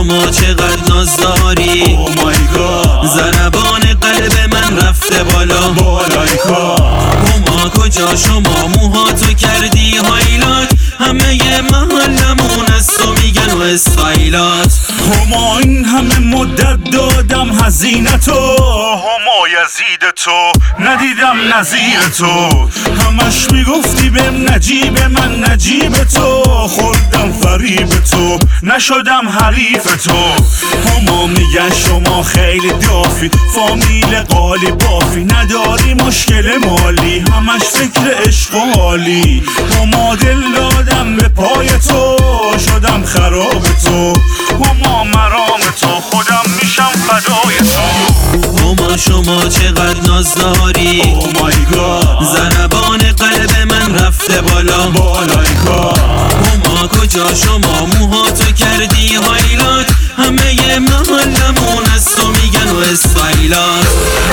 شما چقدر ناز داری. Oh my God. ضربان قلب من رفته بالا بالای کار. هما کجا شما موهاتو کردی هایلات، همه محلمون از تو میگن و استایلات. هما این همه مدت دادم هزینتو، هما یزید تو ندیدم نظیر تو. همش میگفتی بهم نجیب من نجیب تو، خوردم فریب تو نشدم حریف تو. هما میگن شما خیلی دافی، فامیل قالی بافی، نداری مشکل مالی، همش فکر عشق و حالی. هما دل دادم به پای تو، شدم خراب تو. هما مرام تو، خودم میشم فدای تو. هما شما چقدر ناز داری. Oh my God. ضربان قلب من رفته بالا بالای کار. هما کجا شما موهاتو کردی هایلات، همه محلمون از تو میگن و استایلات.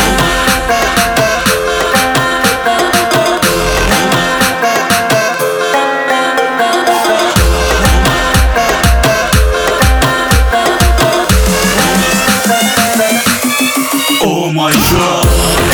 Oh my God.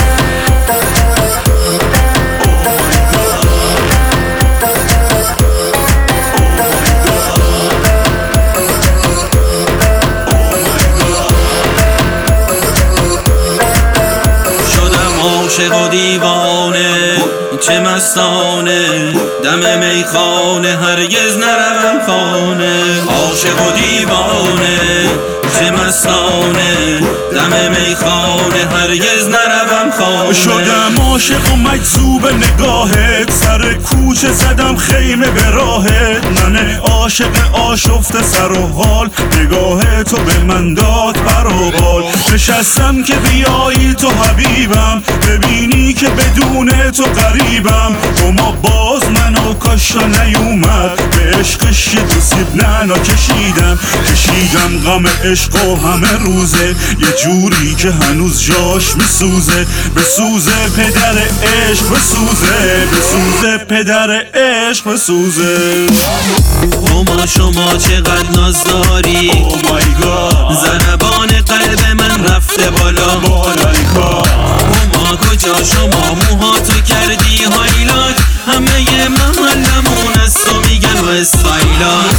عاشق و دیوانه چه مستانه، دم میخانه هرگز نروم خانه. عاشق و دیوانه چه مستانه، دم میخانه هرگز نروم خانه. شدم عاشق و مجذوب نگاهت، سر کوچه زدم خیمه به راهت. من عاشق آشفته سر و حال، نگاه تو به من داد پر و بال. نشستم که بیایی تو حبیبم، ببینی که بدون تو غریبم. اما باز منو کاشا نیومد، به عشقش یه دو سیب نعنا کشیدم. غم عشق و همه روزه، یه جوری که هنوز جاش میسوزه. بسوزه پدر عشق بسوزه، بسوزه پدر عشق بسوزه. هما شما چقدر ناز داری. Oh my God. ضربان قلب من رفته بالا بالای کار. هما کجا شما موهاتو کردی هایلات، همه محلمون از تو میگن و استایلات.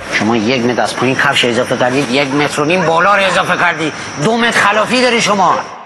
یک متر از پایین کفش اضافه کردید، 1.5 متر بالا رو اضافه کردید، 2 متر خلافی داری شما.